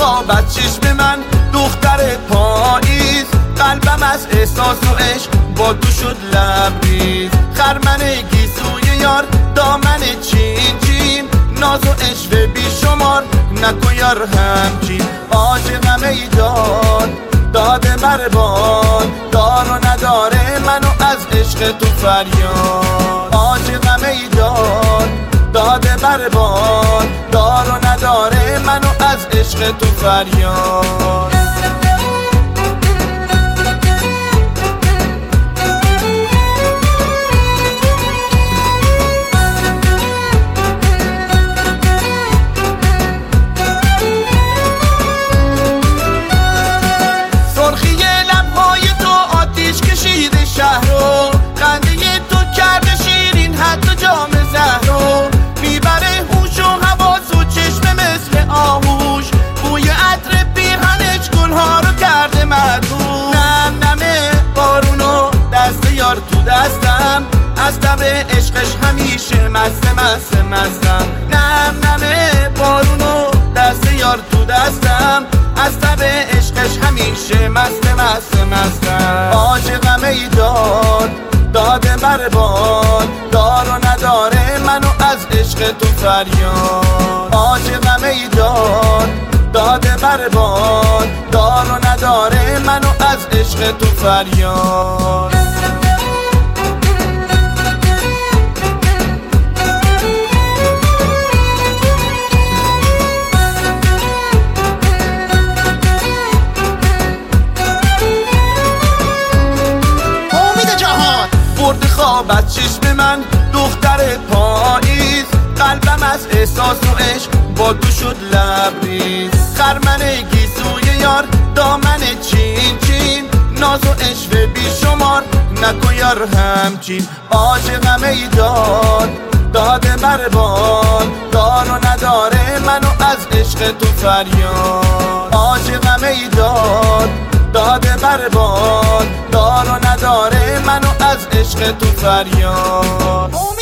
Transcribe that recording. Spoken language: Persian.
خواب از چشم من دختر پاییز، قلبم از احساس و عشق با تو شد لبریز. خرمن گیسوی یار دامن چین چین، ناز و عشق بی شمار نکن یار همچین. عاشقم ای داد داده برباد، دار و نداره منو از عشق تو فریاد. عاشقم ای داد داده برباد، دار و نداره منو از عشق تو فریاد. خنده تو کرده شیرین حتی جام زهرو، میبره هوش و حواس و چشم مثل آهوش. بوی عطر پیرهنش گلها رو کرده مدهوش. نم نمه بارونو دست یار تو دستم، از تب عشقش همیشه مستم. نم نمه بارونو دست یار تو دستم، از تب عشقش همیشه مستم. عاشقم ای داد داده برباد، دار و نداره منو از عشق تو فریاد. عاشقم ای داد داده برباد، دار و نداره منو از عشق تو فریاد. خواب از چشم من دختر پاییز، قلبم از احساس و عشق با تو شد لبریز. خرمن گیسوی یار دامن چین چین، ناز و عشق بی شمار نکن یار همچین. عاشقم ای داد داده برباد، دار و نداره منو از عشق تو فریاد. عاشقم ای داد داده برباد، دار و نداره منو از عشق تو فریاد.